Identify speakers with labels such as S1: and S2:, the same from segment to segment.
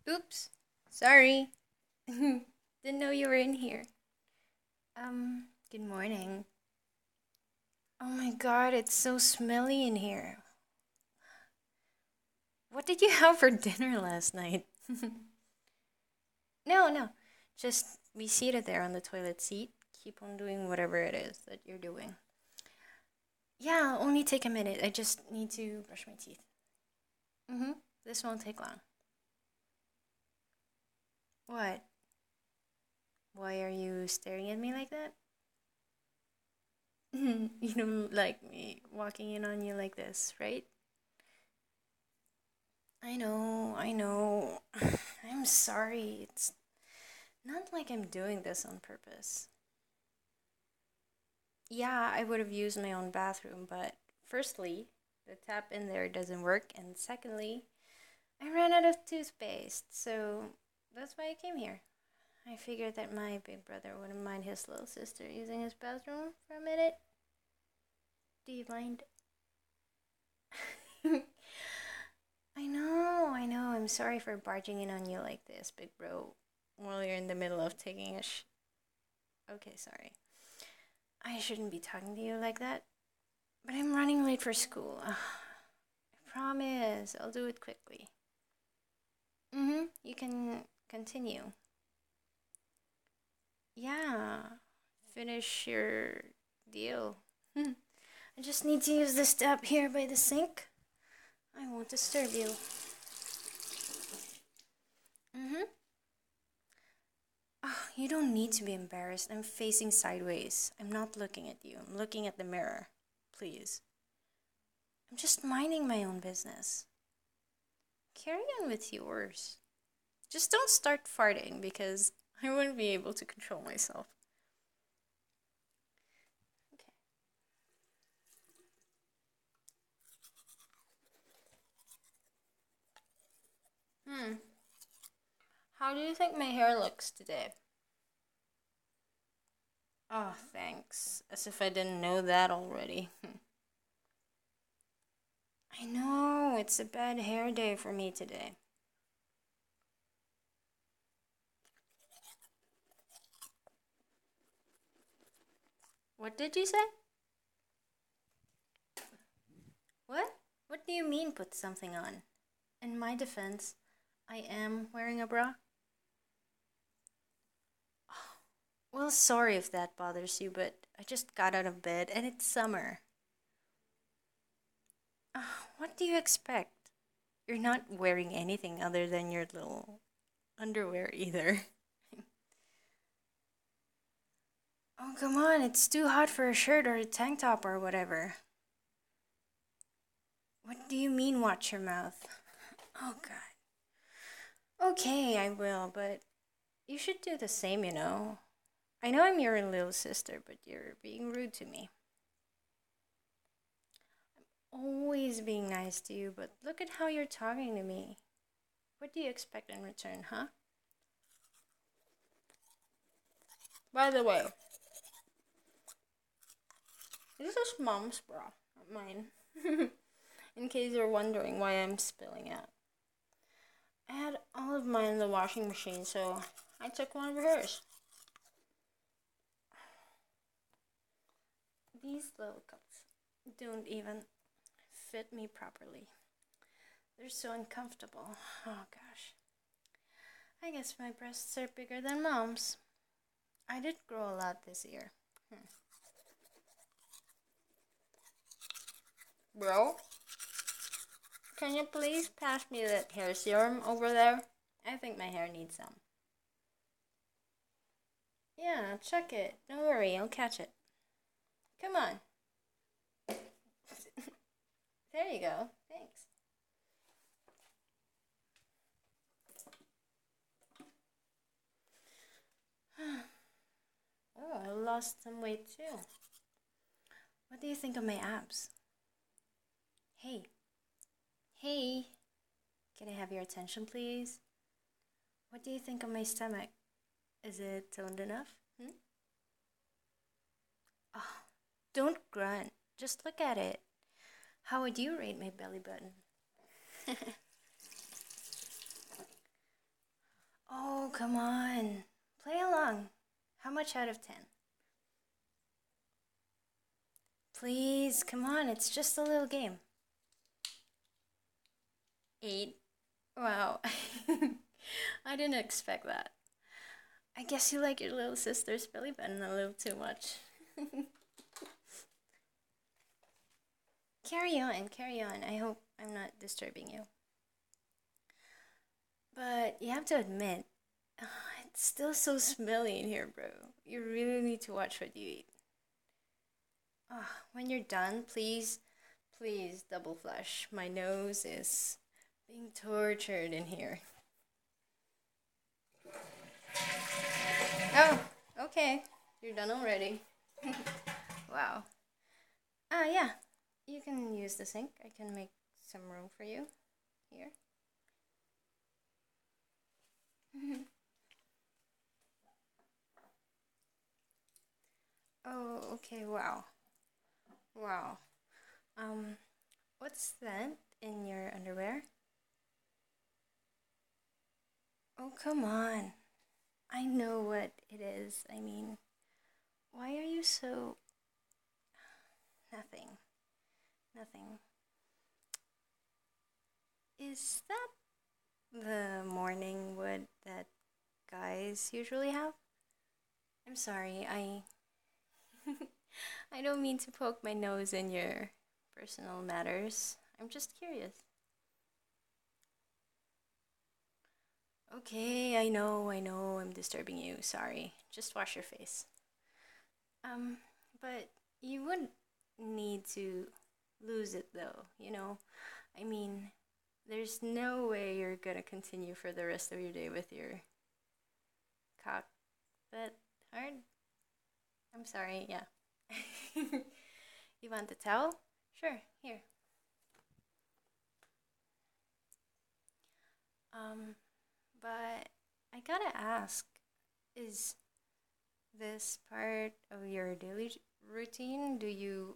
S1: Oops. Sorry. Didn't know you were in here. Good morning. Oh my god, it's so smelly in here. What did you have for dinner last night? No. Just be seated there on the toilet seat. Keep on doing whatever it is that you're doing. Yeah, only take a minute. I just need to brush my teeth. Mm-hmm. This won't take long. What? Why are you staring at me like that? You don't like me walking in on you like this, right? I know. I'm sorry. It's not like I'm doing this on purpose. Yeah, I would have used my own bathroom, but firstly, the tap in there doesn't work, and secondly, I ran out of toothpaste, so that's why I came here. I figured that my big brother wouldn't mind his little sister using his bathroom for a minute. Do you mind? I know. I'm sorry for barging in on you like this, big bro, while you're in the middle of taking a Okay, sorry. I shouldn't be talking to you like that, but I'm running late for school. I promise, I'll do it quickly. You can continue. Yeah, finish your deal. I just need to use this tap here by the sink. I won't disturb you. Mm-hmm. Oh, you don't need to be embarrassed. I'm facing sideways. I'm not looking at you. I'm looking at the mirror. Please. I'm just minding my own business. Carry on with yours. Just don't start farting because I wouldn't be able to control myself. Okay. Hmm. How do you think my hair looks today? Oh, thanks. As if I didn't know that already. I know, it's a bad hair day for me today. What did you say? What? What do you mean put something on? In my defense, I am wearing a bra. Well, sorry if that bothers you, but I just got out of bed and it's summer. What do you expect? You're not wearing anything other than your little underwear either. Oh, come on, it's too hot for a shirt or a tank top or whatever. What do you mean, watch your mouth? Oh, God. Okay, I will, but you should do the same. I know I'm your little sister, but you're being rude to me. Always being nice to you, but look at how you're talking to me. What do you expect in return, huh? By the way, this is mom's bra, not mine. In case you're wondering why I'm spilling out. I had all of mine in the washing machine, so I took one of hers. These little cups don't even fit me properly. They're so uncomfortable. Oh gosh. I guess my breasts are bigger than mom's. I did grow a lot this year. Hmm. Bro, can you please pass me that hair serum over there? I think my hair needs some. Yeah, check it. Don't worry, I'll catch it. Come on. There you go. Thanks. Oh, I lost some weight too. What do you think of my abs? Hey, hey, can I have your attention, please? What do you think of my stomach? Is it toned enough? Oh, don't grunt. Just look at it. How would you rate my belly button? Oh, come on. Play along. How much out of 10? Please, come on. It's just a little game. 8. Wow. I didn't expect that. I guess you like your little sister's belly button a little too much. Carry on, carry on. I hope I'm not disturbing you. But you have to admit, it's still so smelly in here, bro. You really need to watch what you eat. When you're done, please, please double flush. My nose is being tortured in here. Oh, okay. You're done already. Wow. Yeah. You can use the sink. I can make some room for you here. Oh, okay. Wow. Wow. Um, what's that in your underwear? Oh, come on. I know what it is. I mean, why are you so... Nothing. Nothing. Is that the morning wood that guys usually have? I'm sorry, I don't mean to poke my nose in your personal matters. I'm just curious. Okay, I know, I'm disturbing you. Sorry. Just wash your face. Um, but you wouldn't need to lose it though, you know? I mean, there's no way you're gonna continue for the rest of your day with your cock that hard. I'm sorry, yeah. You want the towel? Sure, here. Um, but I gotta ask, is this part of your daily routine? Do you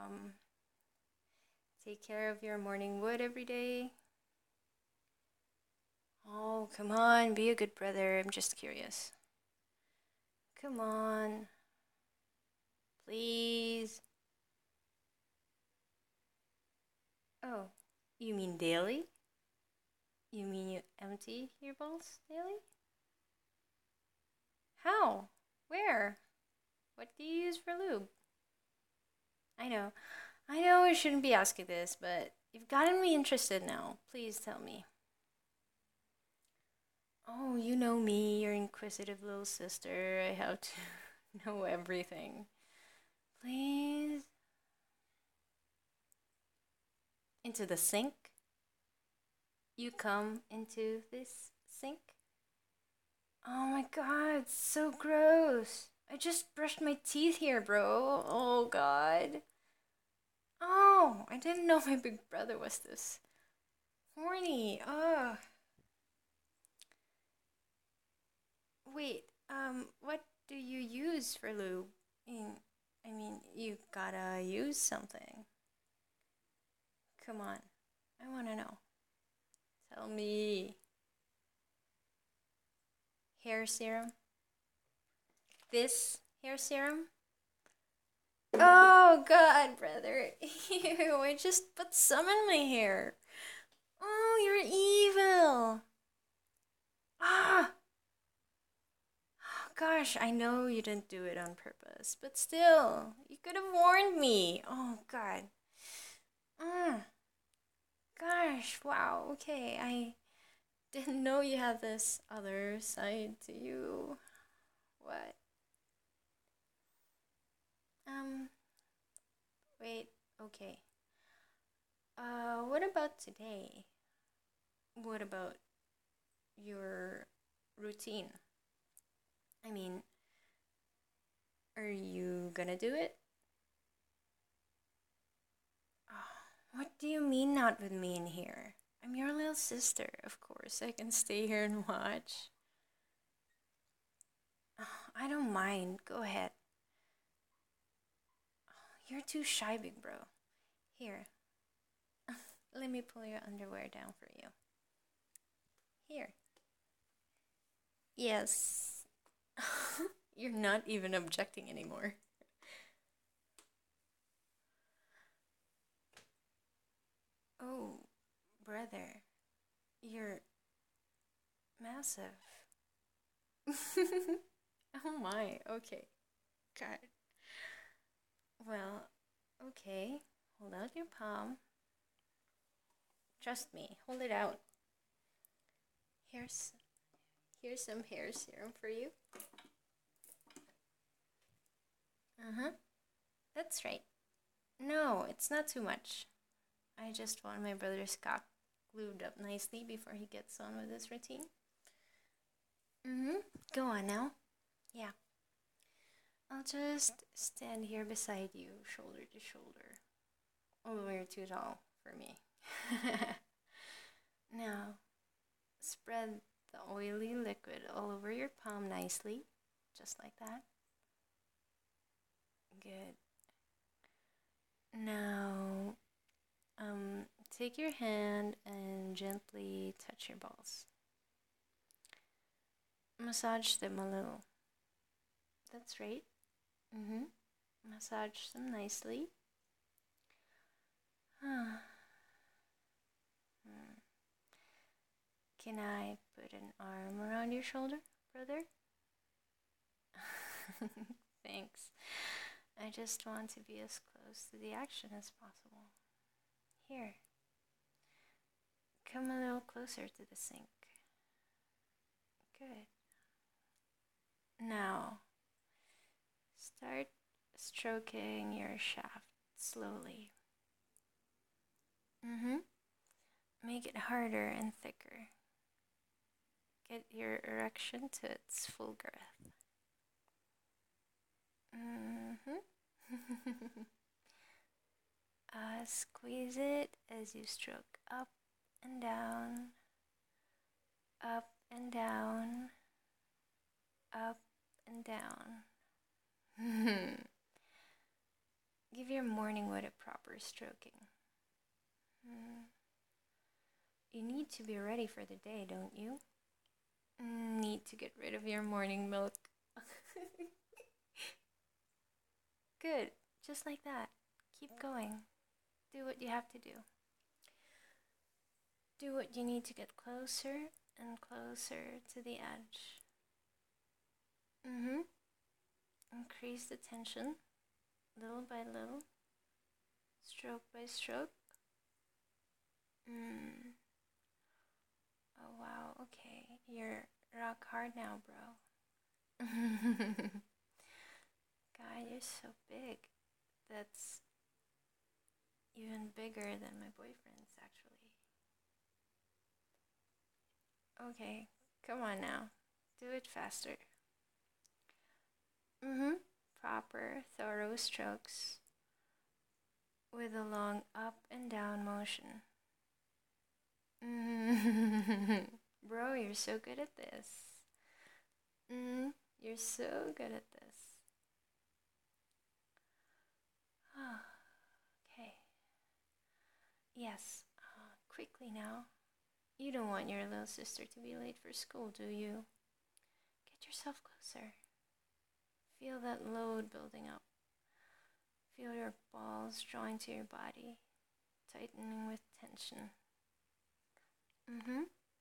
S1: take care of your morning wood every day? Oh, come on, be a good brother. I'm just curious. Come on. Please. Oh, you mean daily? You mean you empty your balls daily? How? Where? What do you use for lube? I know. I know I shouldn't be asking this, but you've gotten me interested now. Please tell me. Oh, you know me, your inquisitive little sister. I have to know everything. Please. Into the sink? You come into this sink? Oh my god, it's so gross. I just brushed my teeth here, bro. Oh god. Oh, I didn't know my big brother was this horny. Oh. Wait, what do you use for lube? I mean, you gotta use something. Come on, I wanna know. Tell me. Hair serum? This hair serum? Oh god, brother. Ew, I just put some in my hair. Oh, you're evil. Ah! Gosh, I know you didn't do it on purpose, but still, you could have warned me. Oh god. Mm. Gosh, wow, okay, I didn't know you had this other side to you. What? Um, wait, okay. What about today? What about your routine? I mean, are you gonna do it? Oh, what do you mean not with me in here? I'm your little sister, of course. I can stay here and watch. Oh, I don't mind. Go ahead. Oh, you're too shy, big bro. Here, let me pull your underwear down for you. Here. Yes. You're not even objecting anymore. Oh, brother, you're massive. Oh my, okay. God. Well, okay. Hold out your palm. Trust me, hold it out. Here's here's some hair serum for you. Uh-huh. That's right. No, it's not too much. I just want my brother's scalp glued up nicely before he gets on with his routine. Mm-hmm. Go on now. Yeah. I'll just stand here beside you, shoulder to shoulder. Although you're too tall for me. Now, spread the oily liquid all over your palm nicely, just like that. Good. Now, take your hand and gently touch your balls. Massage them a little. That's right. Mm-hmm. Massage them nicely. Hmm. Can I put an arm around your shoulder, brother? Thanks. I just want to be as close to the action as possible. Here. Come a little closer to the sink. Good. Now, start stroking your shaft slowly. Mm-hmm. Make it harder and thicker. Get your erection to its full girth. Mm-hmm. Squeeze it as you stroke up and down, up and down, up and down. Give your morning wood a proper stroking. You need to be ready for the day, don't you? Need to get rid of your morning milk. Good, just like that. Keep going. Do what you have to do. Do what you need to get closer and closer to the edge. Mm-hmm. Increase the tension, little by little, stroke by stroke. Oh wow, okay. You're rock hard now, bro. God, you're so big. That's even bigger than my boyfriend's, actually. Okay, come on now. Do it faster. Mm-hmm. Proper, thorough strokes with a long up and down motion. Bro, you're so good at this. You're so good at this. Okay. Yes, quickly now. You don't want your little sister to be late for school, do you? Get yourself closer. Feel that load building up. Feel your balls drawing to your body, tightening with tension. Mm-hmm.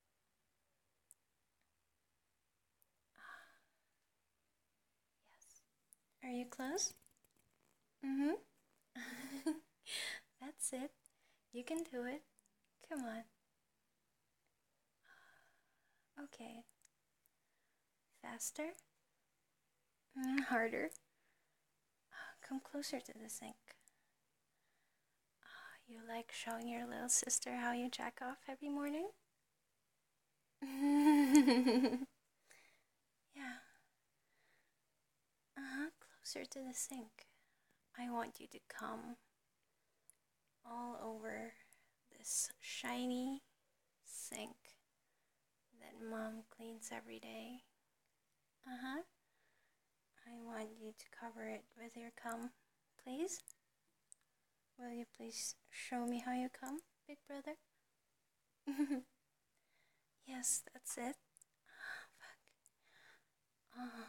S1: Yes. Are you close? Mm-hmm. That's it. You can do it. Come on. Okay. Faster. Harder. Come closer to the sink. You like showing your little sister how you jack off every morning? Yeah. Closer to the sink. I want you to come all over this shiny sink that Mom cleans every day. I want you to cover it with your cum, please. Will you please show me how you come, big brother? Yes, that's it. Fuck. Uh,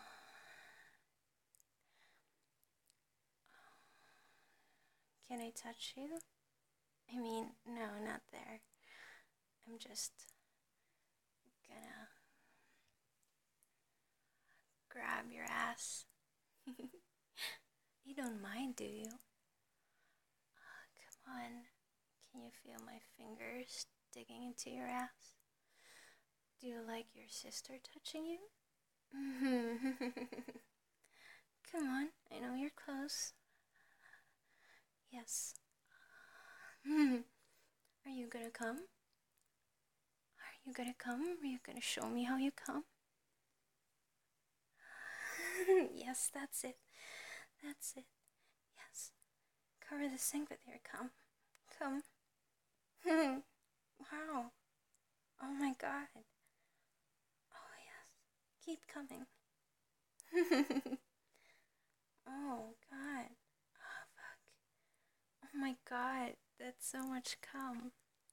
S1: can I touch you? I mean, no, not there. I'm just gonna grab your ass. You don't mind, do you? Come on. Can you feel my fingers digging into your ass? Do you like your sister touching you? Come on, I know you're close. Yes. Are you gonna come? Are you gonna come? Are you gonna show me how you come? Yes, that's it. That's it. Yes. Cover the sink with your cum. Come. Wow. Oh my god. Oh yes. Keep coming. Oh god. Oh fuck. Oh my god. That's so much cum.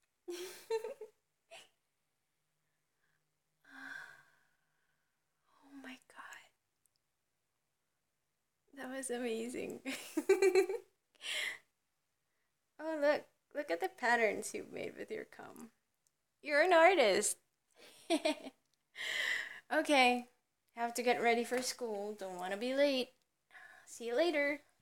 S1: Oh my god. That was amazing. Oh look. Look at the patterns you've made with your cum. You're an artist. Okay. Have to get ready for school. Don't want to be late. See you later.